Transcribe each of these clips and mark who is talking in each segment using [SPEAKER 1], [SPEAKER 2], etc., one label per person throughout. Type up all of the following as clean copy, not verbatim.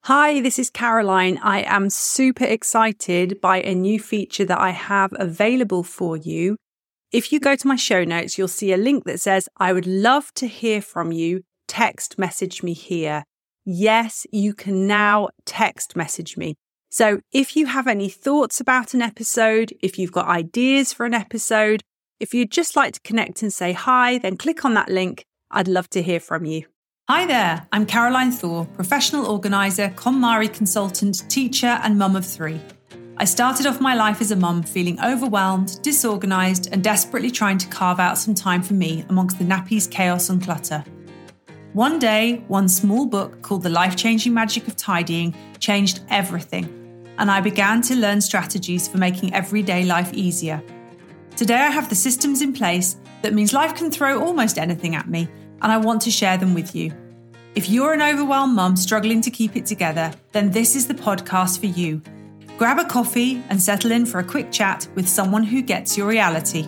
[SPEAKER 1] Hi, this is Caroline. I am super excited by a new feature that I have available for you. If you go to my show notes, you'll see a link that says, I would love to hear from you. Text message me here. Yes, you can now text message me. So if you have any thoughts about an episode, if you've got ideas for an episode, if you'd just like to connect and say hi, then click on that link. I'd love to hear from you. Hi there, I'm Caroline Thor, professional organiser, KonMari consultant, teacher and mum of 3. I started off my life as a mum feeling overwhelmed, disorganised and desperately trying to carve out some time for me amongst the nappies, chaos and clutter. One day, one small book called The Life-Changing Magic of Tidying changed everything, and I began to learn strategies for making everyday life easier. Today I have the systems in place that means life can throw almost anything at me, and I want to share them with you. If you're an overwhelmed mum struggling to keep it together, then this is the podcast for you. Grab a coffee and settle in for a quick chat with someone who gets your reality.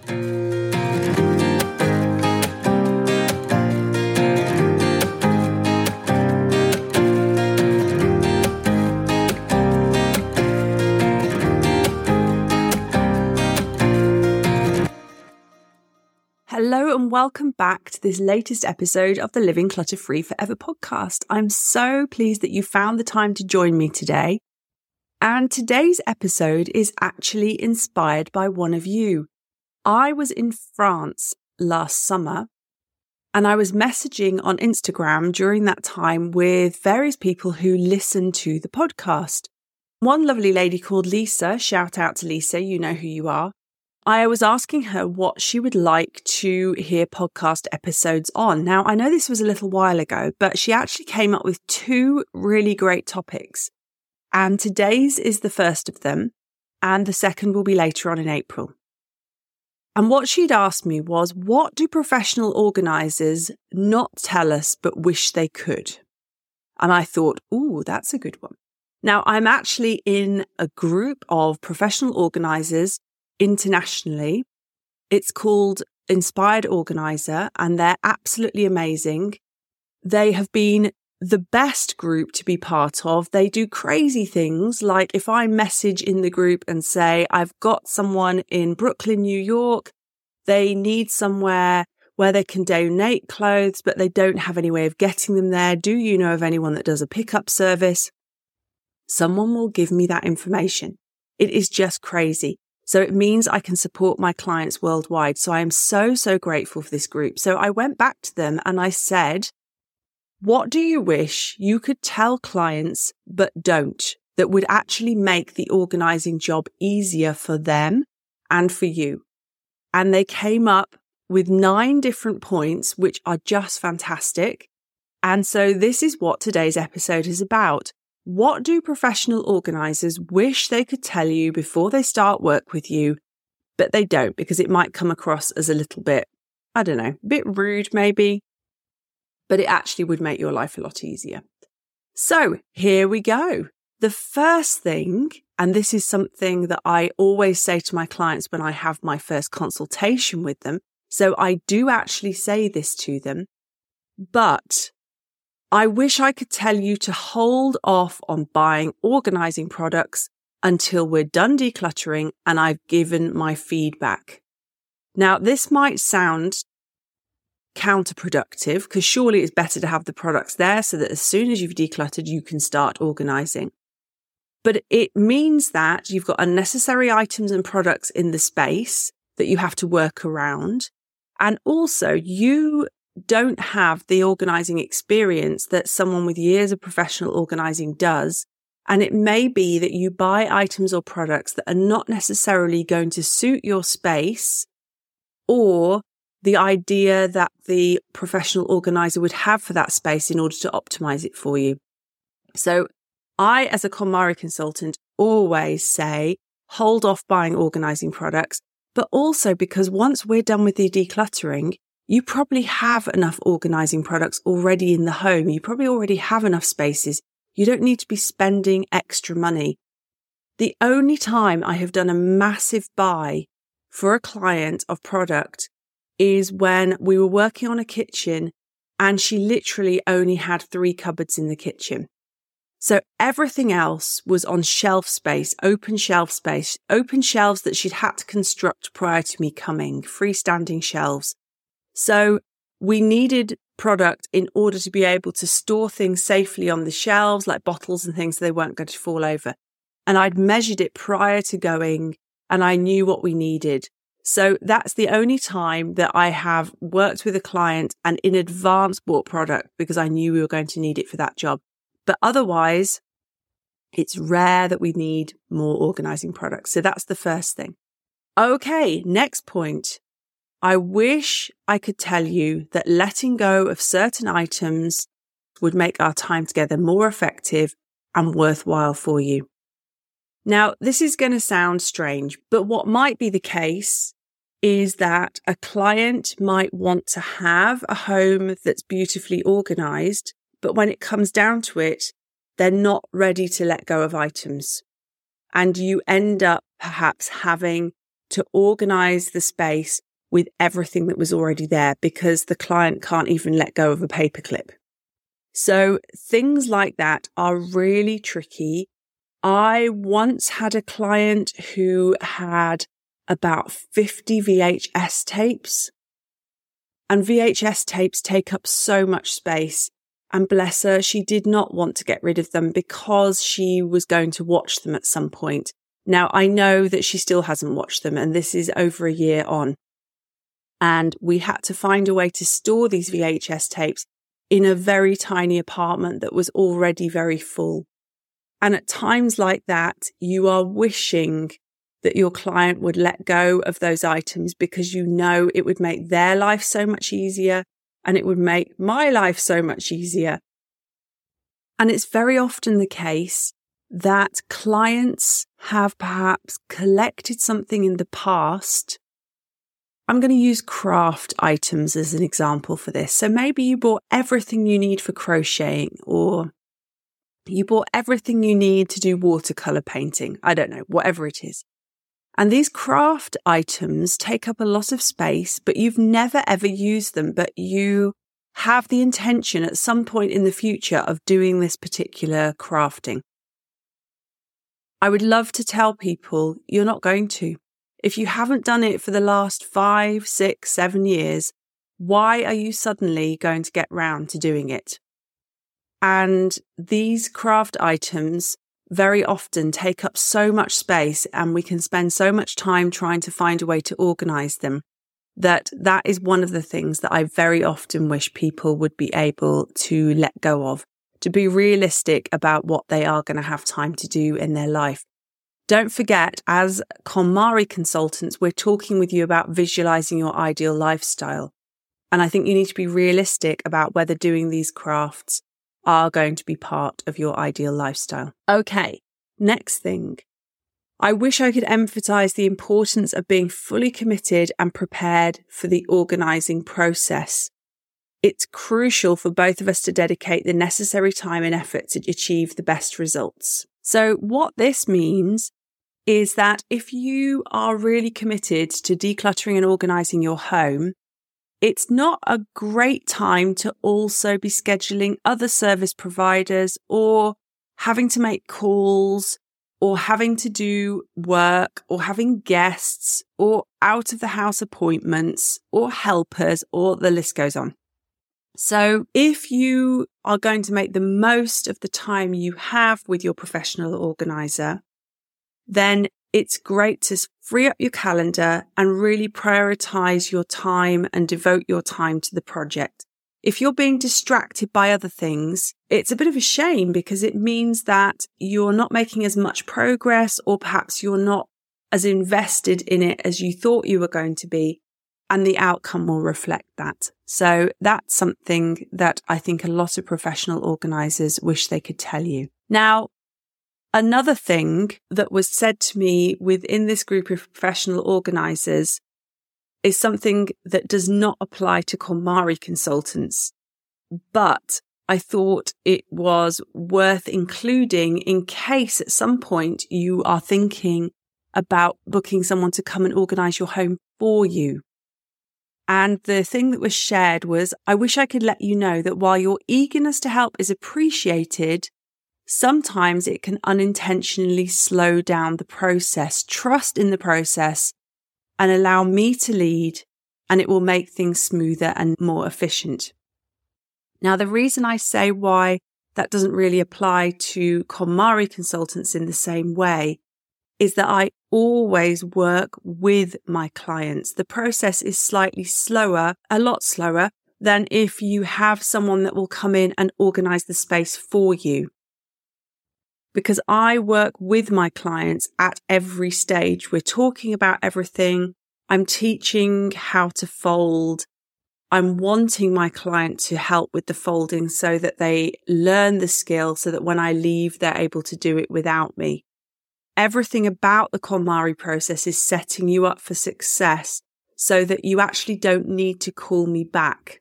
[SPEAKER 1] Hello and welcome back to this latest episode of the Living Clutter-Free Forever podcast. I'm so pleased that you found the time to join me today. And today's episode is actually inspired by one of you. I was in France last summer and I was messaging on Instagram during that time with various people who listen to the podcast. One lovely lady called Lisa, shout out to Lisa, you know who you are. I was asking her what she would like to hear podcast episodes on. Now, I know this was a little while ago, but she actually came up with 2 really great topics. And today's is the first of them, and the second will be later on in April. And what she'd asked me was, what do professional organisers not tell us but wish they could? And I thought, ooh, that's a good one. Now, I'm actually in a group of professional organisers internationally. It's called Inspired Organiser and they're absolutely amazing. They have been the best group to be part of. They do crazy things like if I message in the group and say, I've got someone in Brooklyn, New York, they need somewhere where they can donate clothes, but they don't have any way of getting them there. Do you know of anyone that does a pickup service? Someone will give me that information. It is just crazy. So it means I can support my clients worldwide. So I am so grateful for this group. So I went back to them and I said, what do you wish you could tell clients but don't, that would actually make the organising job easier for them and for you? And they came up with 9 different points, which are just fantastic. And so this is what today's episode is about. What do professional organisers wish they could tell you before they start work with you, but they don't because it might come across as a little bit, I don't know, a bit rude maybe, but it actually would make your life a lot easier. So here we go. The first thing, and this is something that I always say to my clients when I have my first consultation with them, so I do actually say this to them, but I wish I could tell you to hold off on buying organising products until we're done decluttering and I've given my feedback. Now, this might sound counterproductive because surely it's better to have the products there so that as soon as you've decluttered, you can start organising. But it means that you've got unnecessary items and products in the space that you have to work around. And also you don't have the organising experience that someone with years of professional organising does. And it may be that you buy items or products that are not necessarily going to suit your space or the idea that the professional organiser would have for that space in order to optimise it for you. So I, as a KonMari consultant, always say, hold off buying organising products, but also because once we're done with the decluttering, you probably have enough organising products already in the home. You probably already have enough spaces. You don't need to be spending extra money. The only time I have done a massive buy for a client of product is when we were working on a kitchen and she literally only had 3 cupboards in the kitchen. So everything else was on shelf space, open shelves that she'd had to construct prior to me coming, freestanding shelves. So we needed product in order to be able to store things safely on the shelves, like bottles and things, so they weren't going to fall over. And I'd measured it prior to going, and I knew what we needed. So that's the only time that I have worked with a client and in advance bought product because I knew we were going to need it for that job. But otherwise, it's rare that we need more organizing products. So that's the first thing. Okay, next point. I wish I could tell you that letting go of certain items would make our time together more effective and worthwhile for you. Now, this is going to sound strange, but what might be the case is that a client might want to have a home that's beautifully organized, but when it comes down to it, they're not ready to let go of items. And you end up perhaps having to organize the space with everything that was already there because the client can't even let go of a paperclip. So things like that are really tricky. I once had a client who had about 50 VHS tapes, and VHS tapes take up so much space. And bless her, she did not want to get rid of them because she was going to watch them at some point. Now, I know that she still hasn't watched them, and this is over a year on. And we had to find a way to store these VHS tapes in a very tiny apartment that was already very full. And at times like that, you are wishing that your client would let go of those items because you know it would make their life so much easier. And it would make my life so much easier. And it's very often the case that clients have perhaps collected something in the past. I'm going to use craft items as an example for this. So maybe you bought everything you need for crocheting, or you bought everything you need to do watercolor painting. I don't know, whatever it is. And these craft items take up a lot of space, but you've never ever used them, but you have the intention at some point in the future of doing this particular crafting. I would love to tell people you're not going to. If you haven't done it for the last 5, 6, 7 years, why are you suddenly going to get round to doing it? And these craft items very often take up so much space, and we can spend so much time trying to find a way to organize them, that is one of the things that I very often wish people would be able to let go of, to be realistic about what they are going to have time to do in their life. Don't forget, as KonMari consultants, we're talking with you about visualizing your ideal lifestyle. And I think you need to be realistic about whether doing these crafts are going to be part of your ideal lifestyle. Okay, next thing. I wish I could emphasize the importance of being fully committed and prepared for the organizing process. It's crucial for both of us to dedicate the necessary time and effort to achieve the best results. So what this means is that if you are really committed to decluttering and organizing your home, it's not a great time to also be scheduling other service providers or having to make calls or having to do work or having guests or out of the house appointments or helpers, or the list goes on. So if you are going to make the most of the time you have with your professional organizer, then it's great to free up your calendar and really prioritize your time and devote your time to the project. If you're being distracted by other things, it's a bit of a shame because it means that you're not making as much progress, or perhaps you're not as invested in it as you thought you were going to be, and the outcome will reflect that. So that's something that I think a lot of professional organizers wish they could tell you. Now, another thing that was said to me within this group of professional organizers is something that does not apply to KonMari consultants, but I thought it was worth including in case at some point you are thinking about booking someone to come and organize your home for you. And the thing that was shared was, I wish I could let you know that while your eagerness to help is appreciated, sometimes it can unintentionally slow down the process. Trust in the process and allow me to lead, and it will make things smoother and more efficient. Now, the reason I say why that doesn't really apply to KonMari consultants in the same way is that I always work with my clients. The process is slightly slower, a lot slower, than if you have someone that will come in and organize the space for you. Because I work with my clients at every stage. We're talking about everything. I'm teaching how to fold. I'm wanting my client to help with the folding so that they learn the skill so that when I leave, they're able to do it without me. Everything about the KonMari process is setting you up for success so that you actually don't need to call me back.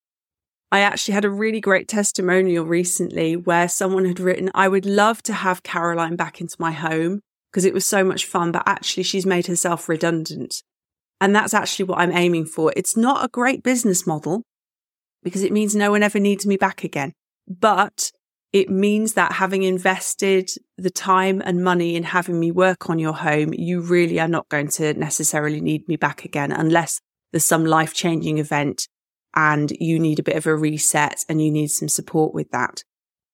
[SPEAKER 1] I actually had a really great testimonial recently where someone had written, I would love to have Caroline back into my home because it was so much fun, but actually she's made herself redundant. And that's actually what I'm aiming for. It's not a great business model because it means no one ever needs me back again. But it means that having invested the time and money in having me work on your home, you really are not going to necessarily need me back again unless there's some life-changing event and you need a bit of a reset and you need some support with that.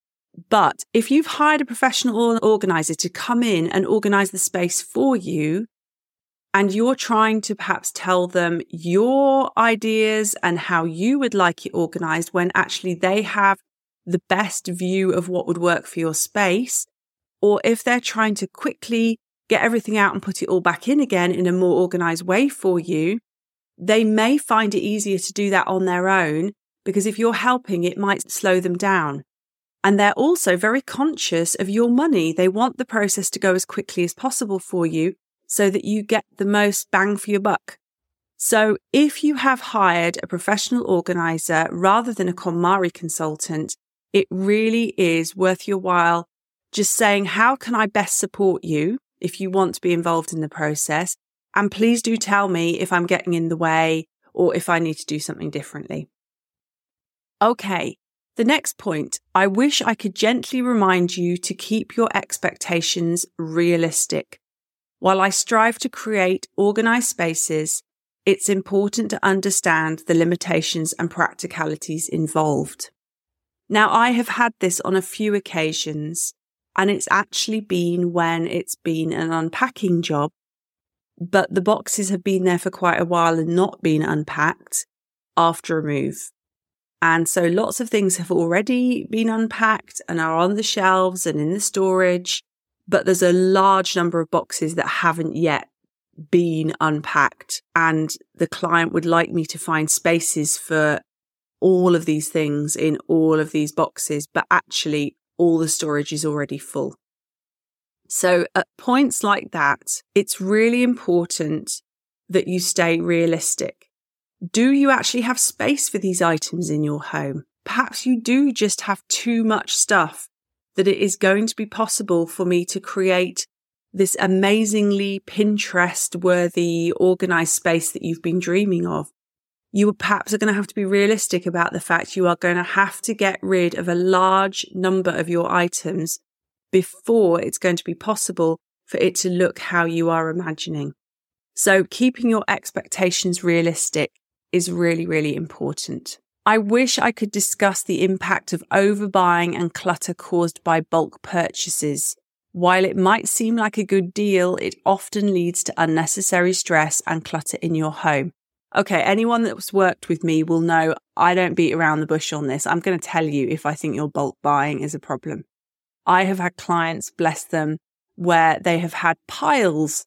[SPEAKER 1] But if you've hired a professional organizer to come in and organize the space for you, and you're trying to perhaps tell them your ideas and how you would like it organized when actually they have the best view of what would work for your space, or if they're trying to quickly get everything out and put it all back in again in a more organized way for you, they may find it easier to do that on their own because if you're helping, it might slow them down. And they're also very conscious of your money. They want the process to go as quickly as possible for you so that you get the most bang for your buck. So if you have hired a professional organizer rather than a KonMari consultant, it really is worth your while just saying, how can I best support you if you want to be involved in the process? And please do tell me if I'm getting in the way or if I need to do something differently. Okay, the next point. I wish I could gently remind you to keep your expectations realistic. While I strive to create organized spaces, it's important to understand the limitations and practicalities involved. Now, I have had this on a few occasions, and it's actually been when it's been an unpacking job, but the boxes have been there for quite a while and not been unpacked after a move. And so lots of things have already been unpacked and are on the shelves and in the storage, but there's a large number of boxes that haven't yet been unpacked. And the client would like me to find spaces for all of these things in all of these boxes, but actually all the storage is already full. So at points like that, it's really important that you stay realistic. Do you actually have space for these items in your home? Perhaps you do just have too much stuff that it is going to be possible for me to create this amazingly Pinterest-worthy organized space that you've been dreaming of. You perhaps are going to have to be realistic about the fact you are going to have to get rid of a large number of your items before it's going to be possible for it to look how you are imagining. So keeping your expectations realistic is really, really important. I wish I could discuss the impact of overbuying and clutter caused by bulk purchases. While it might seem like a good deal, it often leads to unnecessary stress and clutter in your home. Okay, anyone that's worked with me will know I don't beat around the bush on this. I'm going to tell you if I think your bulk buying is a problem. I have had clients, bless them, where they have had piles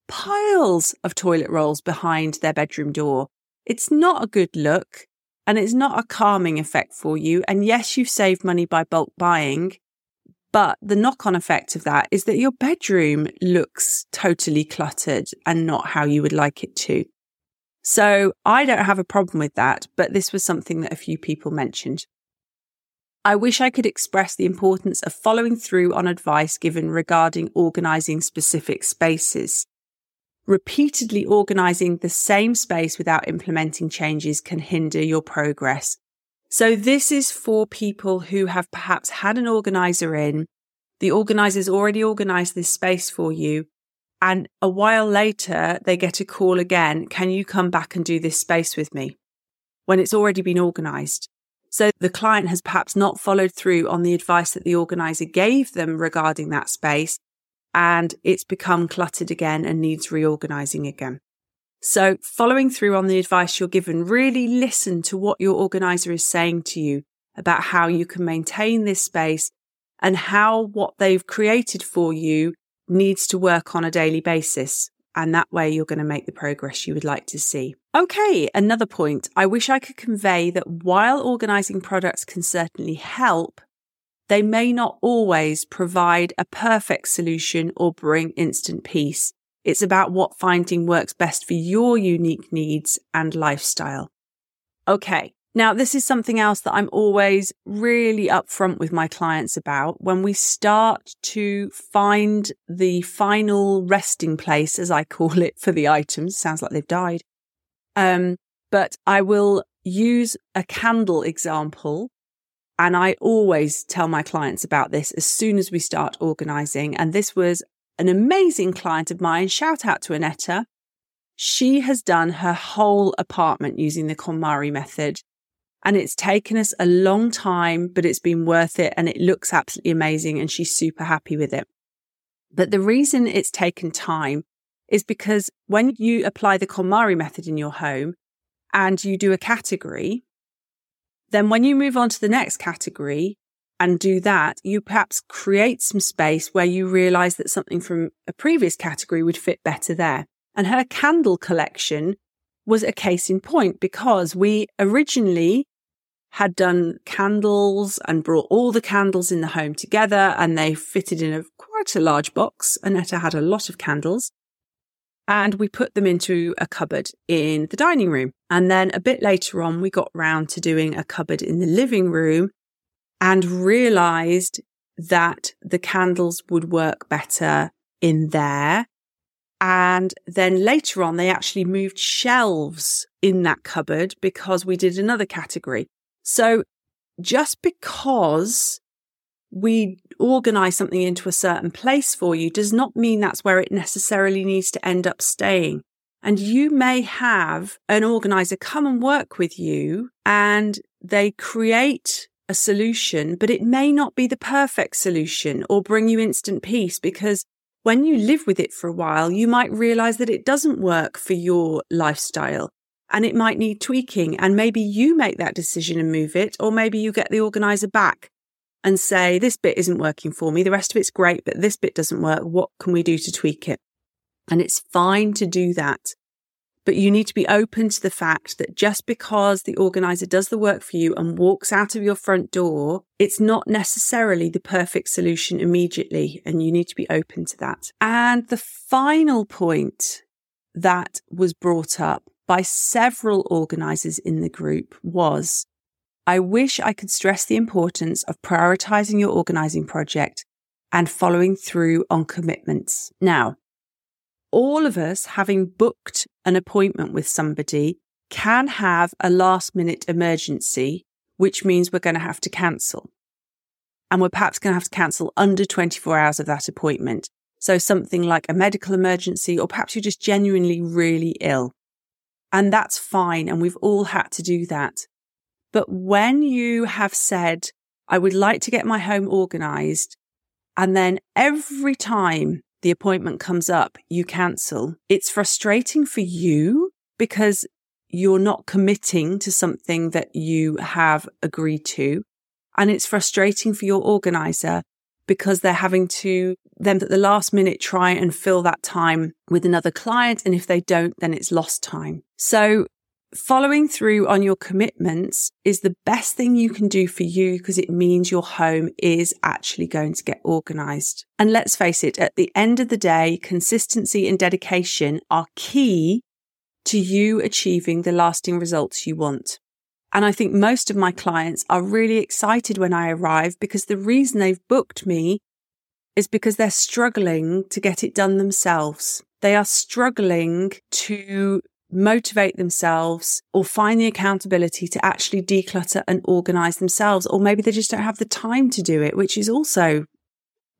[SPEAKER 1] of toilet rolls behind their bedroom door. It's not a good look and it's not a calming effect for you. And yes, you've saved money by bulk buying, but the knock-on effect of that is that your bedroom looks totally cluttered and not how you would like it to. So I don't have a problem with that, but this was something that a few people mentioned. I wish I could express the importance of following through on advice given regarding organising specific spaces. Repeatedly organising the same space without implementing changes can hinder your progress. So this is for people who have perhaps had an organiser in The organizer's already organized this space for you. And a while later, they get a call again. Can you come back and do this space with me? When it's already been organized. So the client has perhaps not followed through on the advice that the organizer gave them regarding that space, and it's become cluttered again and needs reorganizing again. So following through on the advice you're given, really listen to what your organizer is saying to you about how you can maintain this space and how what they've created for you needs to work on a daily basis. And that way you're going to make the progress you would like to see. Okay, another point. I wish I could convey that while organising products can certainly help, they may not always provide a perfect solution or bring instant peace. It's about what finding works best for your unique needs and lifestyle. Okay, now this is something else that I'm always really upfront with my clients about. When we start to find the final resting place, as I call it, for the items, sounds like they've died. But I will use a candle example, and I always tell my clients about this as soon as we start organising. And this was an amazing client of mine. Shout out to Annetta. She has done her whole apartment using the KonMari method. And it's taken us a long time, but it's been worth it. And it looks absolutely amazing. And she's super happy with it. But the reason it's taken time is because when you apply the KonMari method in your home and you do a category, then when you move on to the next category and do that, you perhaps create some space where you realize that something from a previous category would fit better there. And her candle collection was a case in point, because we originally had done candles and brought all the candles in the home together, and they fitted in quite a large box. Annetta had a lot of candles. And we put them into a cupboard in the dining room. And then a bit later on, we got round to doing a cupboard in the living room and realised that the candles would work better in there. And then later on, they actually moved shelves in that cupboard because we did another category. So just because we organise something into a certain place for you does not mean that's where it necessarily needs to end up staying. And you may have an organiser come and work with you and they create a solution, but it may not be the perfect solution or bring you instant peace, because when you live with it for a while, you might realise that it doesn't work for your lifestyle and it might need tweaking. And maybe you make that decision and move it, or maybe you get the organiser back and say, this bit isn't working for me. The rest of it's great, but this bit doesn't work. What can we do to tweak it? And it's fine to do that. But you need to be open to the fact that just because the organiser does the work for you and walks out of your front door, it's not necessarily the perfect solution immediately. And you need to be open to that. And the final point that was brought up by several organisers in the group was, I wish I could stress the importance of prioritising your organising project and following through on commitments. Now, all of us, having booked an appointment with somebody, can have a last-minute emergency, which means we're going to have to cancel. And we're perhaps going to have to cancel under 24 hours of that appointment. So something like a medical emergency, or perhaps you're just genuinely really ill. And that's fine, and we've all had to do that. But when you have said, I would like to get my home organised, and then every time the appointment comes up, you cancel, it's frustrating for you because you're not committing to something that you have agreed to. And it's frustrating for your organiser because they're having to then at the last minute try and fill that time with another client. And if they don't, then it's lost time. So following through on your commitments is the best thing you can do for you, because it means your home is actually going to get organised. And let's face it, at the end of the day, consistency and dedication are key to you achieving the lasting results you want. And I think most of my clients are really excited when I arrive, because the reason they've booked me is because they're struggling to get it done themselves. They are struggling to motivate themselves or find the accountability to actually declutter and organise themselves. Or maybe they just don't have the time to do it, which is also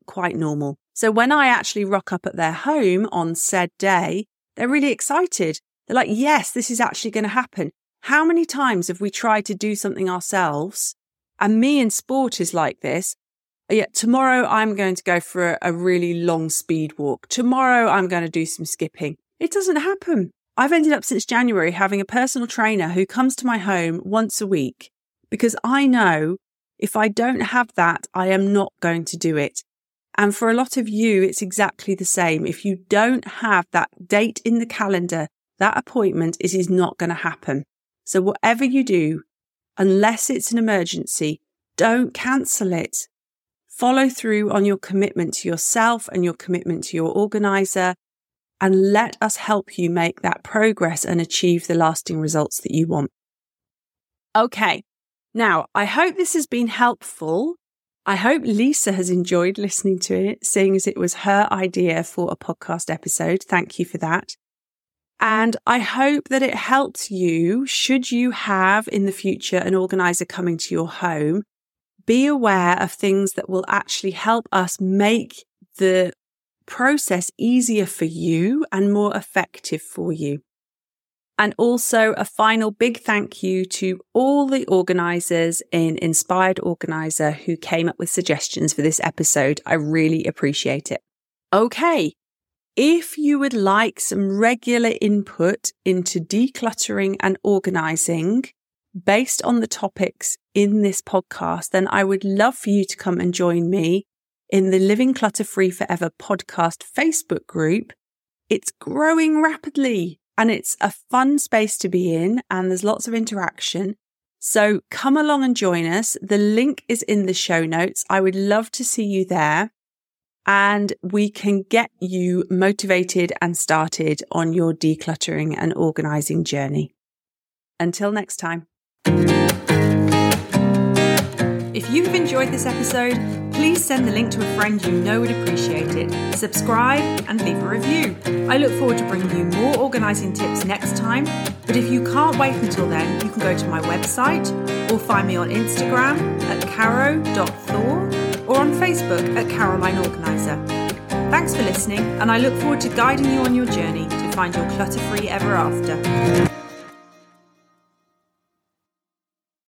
[SPEAKER 1] quite normal. So when I actually rock up at their home on said day, they're really excited. They're like, yes, this is actually going to happen. How many times have we tried to do something ourselves? And me in sport is like this. Yeah, tomorrow I'm going to go for a really long speed walk. Tomorrow I'm going to do some skipping. It doesn't happen. I've ended up since January having a personal trainer who comes to my home once a week because I know if I don't have that, I am not going to do it. And for a lot of you, it's exactly the same. If you don't have that date in the calendar, that appointment, it is not going to happen. So whatever you do, unless it's an emergency, don't cancel it. Follow through on your commitment to yourself and your commitment to your organizer, and let us help you make that progress and achieve the lasting results that you want. Okay, now I hope this has been helpful. I hope Lisa has enjoyed listening to it, seeing as it was her idea for a podcast episode. Thank you for that. And I hope that it helps you, should you have in the future an organizer coming to your home. Be aware of things that will actually help us make the process easier for you and more effective for you. And also a final big thank you to all the organisers in Inspired Organiser who came up with suggestions for this episode. I really appreciate it. Okay, if you would like some regular input into decluttering and organising based on the topics in this podcast, then I would love for you to come and join me in the Living Clutter-Free Forever podcast Facebook group. It's growing rapidly and it's a fun space to be in and there's lots of interaction. So come along and join us. The link is in the show notes. I would love to see you there and we can get you motivated and started on your decluttering and organising journey. Until next time. If you've enjoyed this episode, please send the link to a friend you know would appreciate it. Subscribe and leave a review. I look forward to bringing you more organising tips next time. But if you can't wait until then, you can go to my website or find me on Instagram at caro.thor or on Facebook at Caroline Organiser. Thanks for listening, and I look forward to guiding you on your journey to find your clutter-free ever after.